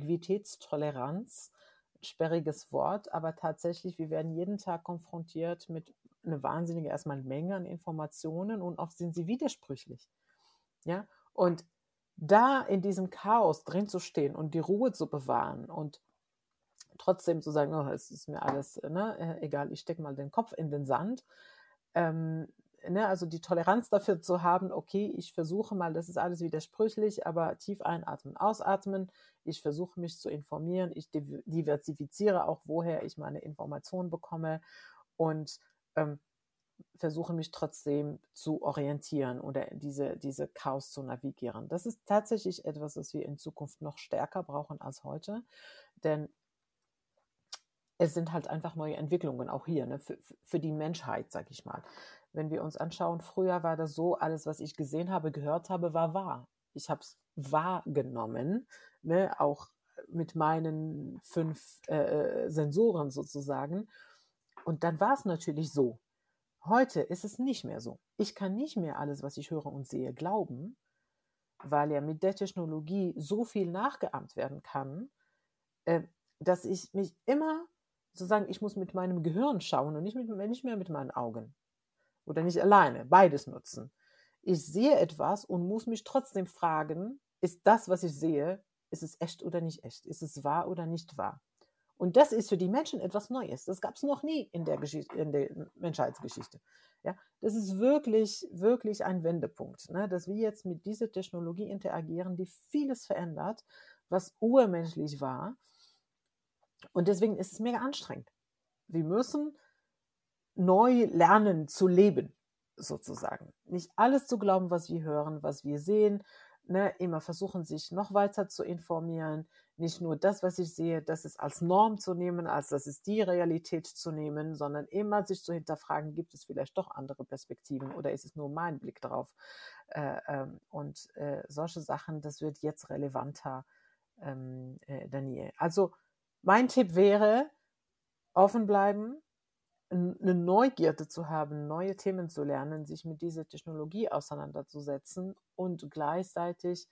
Ambiguitätstoleranz, sperriges Wort, aber tatsächlich, wir werden jeden Tag konfrontiert mit einer wahnsinnigen erstmal Menge an Informationen und oft sind sie widersprüchlich. Ja? Und da in diesem Chaos drin zu stehen und die Ruhe zu bewahren und trotzdem zu sagen, oh, es ist mir alles ne, egal, ich stecke mal den Kopf in den Sand. Ähm, ne, also die Toleranz dafür zu haben, okay, ich versuche mal, das ist alles widersprüchlich, aber tief einatmen, ausatmen, ich versuche mich zu informieren, ich diversifiziere auch, woher ich meine Informationen bekomme und ähm, versuche mich trotzdem zu orientieren oder diese, diese Chaos zu navigieren. Das ist tatsächlich etwas, was wir in Zukunft noch stärker brauchen als heute, denn es sind halt einfach neue Entwicklungen, auch hier, ne, für, für die Menschheit, sag ich mal. Wenn wir uns anschauen, früher war das so, alles, was ich gesehen habe, gehört habe, war wahr. Ich habe es wahrgenommen, ne, auch mit meinen fünf äh, Sensoren sozusagen. Und dann war es natürlich so. Heute ist es nicht mehr so. Ich kann nicht mehr alles, was ich höre und sehe, glauben, weil ja mit der Technologie so viel nachgeahmt werden kann, äh, dass ich mich immer sozusagen, ich muss mit meinem Gehirn schauen und nicht, mit, nicht mehr mit meinen Augen. Oder nicht alleine, beides nutzen. Ich sehe etwas und muss mich trotzdem fragen, ist das, was ich sehe, ist es echt oder nicht echt? Ist es wahr oder nicht wahr? Und das ist für die Menschen etwas Neues. Das gab es noch nie in der, Geschichte, in der Menschheitsgeschichte. Ja, das ist wirklich, wirklich ein Wendepunkt, ne? Dass wir jetzt mit dieser Technologie interagieren, die vieles verändert, was urmenschlich war. Und deswegen ist es mega anstrengend. Wir müssen neu lernen zu leben, sozusagen. Nicht alles zu glauben, was wir hören, was wir sehen. Ne? Immer versuchen, sich noch weiter zu informieren. Nicht nur das, was ich sehe, das ist als Norm zu nehmen, als das ist die Realität zu nehmen, sondern immer sich zu hinterfragen, gibt es vielleicht doch andere Perspektiven oder ist es nur mein Blick drauf? Äh, ähm, und äh, solche Sachen, das wird jetzt relevanter ähm, äh, denn je. Also mein Tipp wäre, offen bleiben, eine Neugierde zu haben, neue Themen zu lernen, sich mit dieser Technologie auseinanderzusetzen und gleichzeitig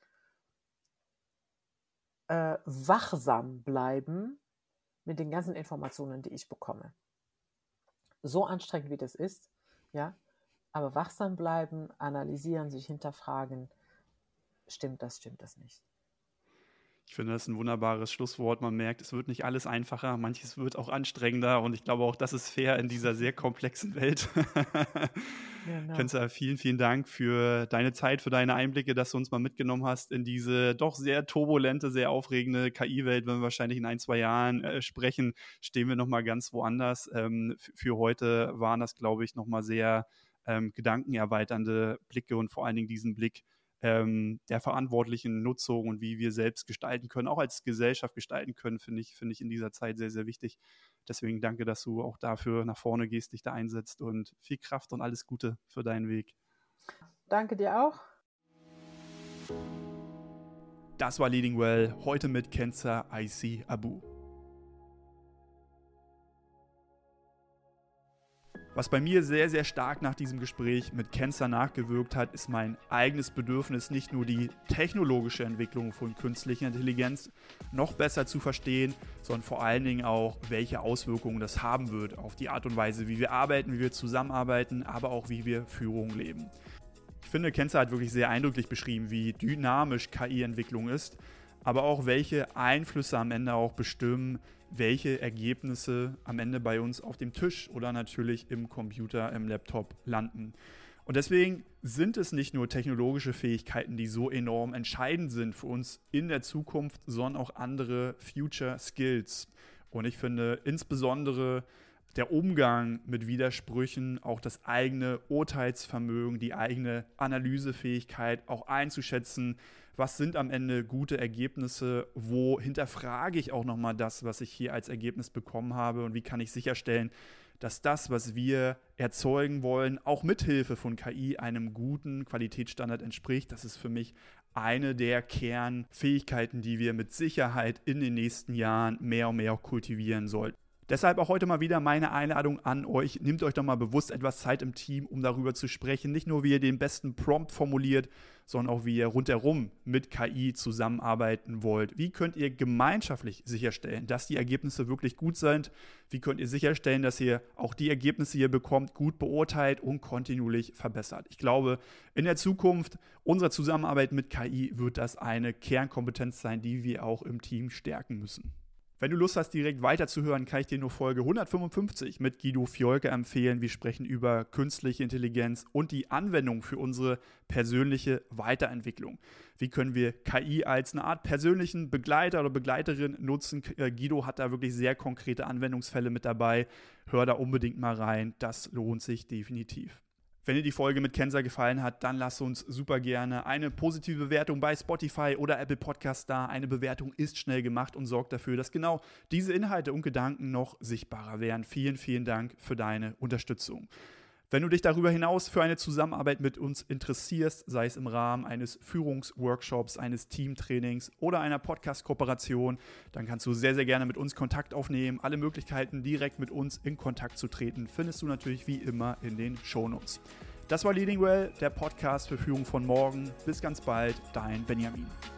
äh, wachsam bleiben mit den ganzen Informationen, die ich bekomme. So anstrengend wie das ist, ja, aber wachsam bleiben, analysieren, sich hinterfragen, stimmt das, stimmt das nicht. Ich finde, das ist ein wunderbares Schlusswort. Man merkt, es wird nicht alles einfacher, manches wird auch anstrengender und ich glaube auch, das ist fair in dieser sehr komplexen Welt. Genau. Kenza, vielen, vielen Dank für deine Zeit, für deine Einblicke, dass du uns mal mitgenommen hast in diese doch sehr turbulente, sehr aufregende K I-Welt. Wenn wir wahrscheinlich in ein, zwei Jahren äh, sprechen, stehen wir nochmal ganz woanders. Ähm, f- für heute waren das, glaube ich, nochmal sehr ähm, gedankenerweiternde Blicke und vor allen Dingen diesen Blick ähm, der verantwortlichen Nutzung und wie wir selbst gestalten können, auch als Gesellschaft gestalten können, finde ich, finde ich in dieser Zeit sehr, sehr wichtig. Deswegen danke, dass du auch dafür nach vorne gehst, dich da einsetzt und viel Kraft und alles Gute für deinen Weg. Danke dir auch. Das war Leading Well, heute mit Kenza Aissi Abu. Was bei mir sehr, sehr stark nach diesem Gespräch mit Kenza nachgewirkt hat, ist mein eigenes Bedürfnis, nicht nur die technologische Entwicklung von künstlicher Intelligenz noch besser zu verstehen, sondern vor allen Dingen auch, welche Auswirkungen das haben wird auf die Art und Weise, wie wir arbeiten, wie wir zusammenarbeiten, aber auch wie wir Führung leben. Ich finde, Kenza hat wirklich sehr eindrücklich beschrieben, wie dynamisch K I-Entwicklung ist, aber auch welche Einflüsse am Ende auch bestimmen, welche Ergebnisse am Ende bei uns auf dem Tisch oder natürlich im Computer, im Laptop landen. Und deswegen sind es nicht nur technologische Fähigkeiten, die so enorm entscheidend sind für uns in der Zukunft, sondern auch andere Future Skills. Und ich finde insbesondere der Umgang mit Widersprüchen, auch das eigene Urteilsvermögen, die eigene Analysefähigkeit auch einzuschätzen, was sind am Ende gute Ergebnisse, wo hinterfrage ich auch nochmal das, was ich hier als Ergebnis bekommen habe und wie kann ich sicherstellen, dass das, was wir erzeugen wollen, auch mithilfe von K I einem guten Qualitätsstandard entspricht. Das ist für mich eine der Kernfähigkeiten, die wir mit Sicherheit in den nächsten Jahren mehr und mehr auch kultivieren sollten. Deshalb auch heute mal wieder meine Einladung an euch. Nehmt euch doch mal bewusst etwas Zeit im Team, um darüber zu sprechen. Nicht nur, wie ihr den besten Prompt formuliert, sondern auch, wie ihr rundherum mit K I zusammenarbeiten wollt. Wie könnt ihr gemeinschaftlich sicherstellen, dass die Ergebnisse wirklich gut sind? Wie könnt ihr sicherstellen, dass ihr auch die Ergebnisse, die ihr bekommt, gut beurteilt und kontinuierlich verbessert? Ich glaube, in der Zukunft unserer Zusammenarbeit mit K I wird das eine Kernkompetenz sein, die wir auch im Team stärken müssen. Wenn du Lust hast, direkt weiterzuhören, kann ich dir nur Folge hundertfünfundfünfzig mit Guido Fiolke empfehlen. Wir sprechen über künstliche Intelligenz und die Anwendung für unsere persönliche Weiterentwicklung. Wie können wir K I als eine Art persönlichen Begleiter oder Begleiterin nutzen? Guido hat da wirklich sehr konkrete Anwendungsfälle mit dabei. Hör da unbedingt mal rein, das lohnt sich definitiv. Wenn dir die Folge mit Kenza gefallen hat, dann lass uns super gerne eine positive Bewertung bei Spotify oder Apple Podcasts da. Eine Bewertung ist schnell gemacht und sorgt dafür, dass genau diese Inhalte und Gedanken noch sichtbarer werden. Vielen, vielen Dank für deine Unterstützung. Wenn du dich darüber hinaus für eine Zusammenarbeit mit uns interessierst, sei es im Rahmen eines Führungsworkshops, eines Teamtrainings oder einer Podcast-Kooperation, dann kannst du sehr, sehr gerne mit uns Kontakt aufnehmen. Alle Möglichkeiten, direkt mit uns in Kontakt zu treten, findest du natürlich wie immer in den Shownotes. Das war Leading Well, der Podcast für Führung von morgen. Bis ganz bald, dein Benjamin.